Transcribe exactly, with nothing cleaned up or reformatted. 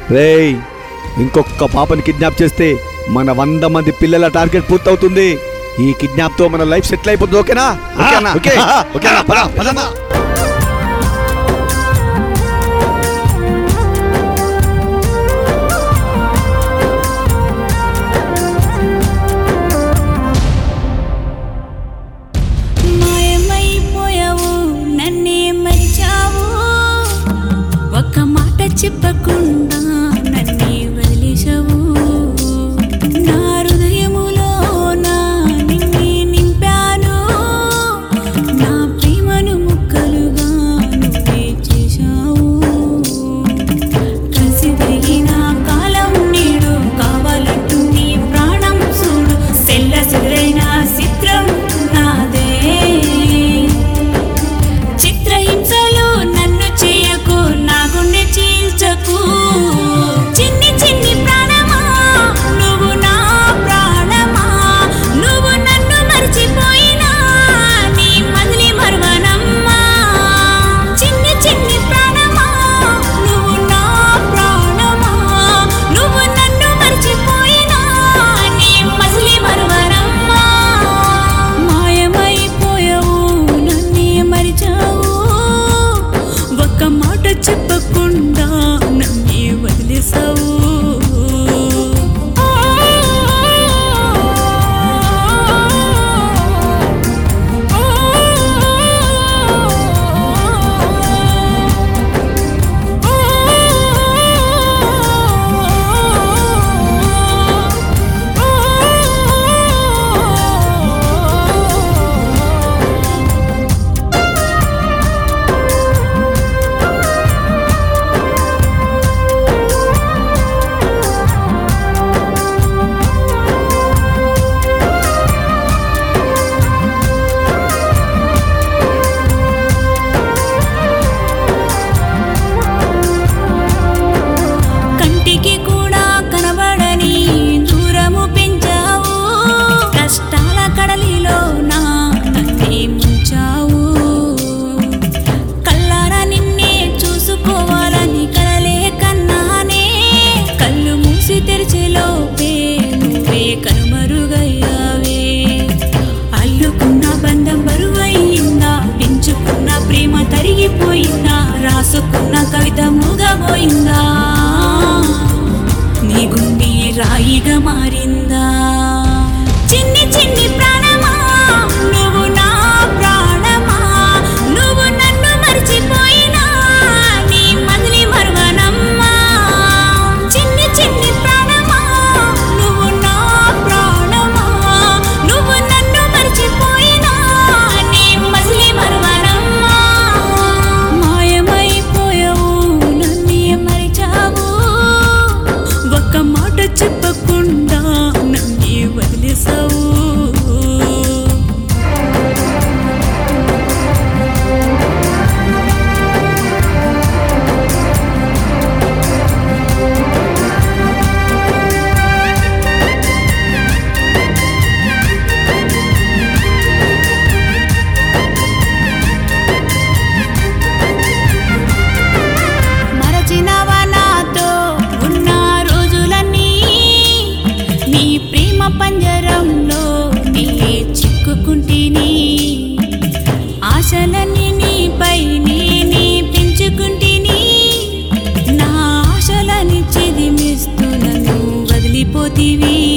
రేయ్, ఇంకొక పాపని కిడ్నాప్ చేస్తే మన వంద మంది పిల్లల టార్గెట్ పూర్తవుతుంది. ఈ కిడ్నాప్ తో మన లైఫ్ సెటిల్ అయిపోతుంది. ఓకేనా? ఓకేనా? ఓకే ఓకేనా? పద పద. చెప్పకుండా నన్నే వదిలేశావు. నా హృదయములో నా నిన్నే నింపాను. నా ప్రేమను ముక్కలుగా నువ్వే చేశావు. కలిసి తిరిగిన కాలం నీడు కావాలంటుంది ప్రాణం చూడు. సెల్ల సిరైన చిత్రం నాదే. చిత్రహింసలో నన్ను చేయకు, నా గుండె చీల్చకు. చిన్ని చిన్ని ప్రాణమా నువ్వు నా ప్రాణమా. నువ్వు నన్ను మర్చిపోయినా నీ మదిలి మరువనమ్మా. చిన్ని చిన్ని ప్రాణమా నువ్వు నా ప్రాణమా. నువ్వు నన్ను మర్చిపోయినా నీ మదిలి మరువనమ్మా. మాయమైపోయావు, నన్నే మరిచావు. ఒక్క మాట చెప్పకుండా నన్నే వదిలేసావు. కంటికి కూడా కనబడని దూరము పెంచావు. కష్టాల కడలిలో నా నన్నే ముంచావు. కళ్ళారా నిన్నే చూసుకోవాలని కలలే కన్నానే. కళ్ళు మూసి తెరిచేలోపే నువ్వే కనుమరుగయ్యావే. అల్లుకున్న బంధం బరువయిందా, పెంచుకున్న ప్రేమ తరిగిపోయిందా, రాసుకున్న కవిత మూగబోయిందా, నీ గుండె రాయిగా మారిందా. చిన్ని చిన్ని ప్రాణమా నువ్వు నా ప్రాణమా. నువ్వు నన్ను మర్చిపోయినా నీ మదిలి మరువనమ్మా. చిన్ని చిన్ని ప్రాణమా నువ్వు నా ప్రాణమా. నువ్వు నన్ను మర్చిపోయినా నీ మదిలి మరువనమ్మా. మాయమైపోయావు, నన్నే మరిచావు. ఒక్క మాట చెప్పకుండా నన్నే వదిలేసావు. మరచినవా నాతో ఉన్న రోజులన్నీ. నీ ప్రేమ పంజరంలో నీ చిక్కుకుంటిని. ఆశలన్నీ నీపై నేనే పెంచుకుంటిని. నా ఆశలని చెదిమిస్తూ నన్ను వదిలిపోతివి.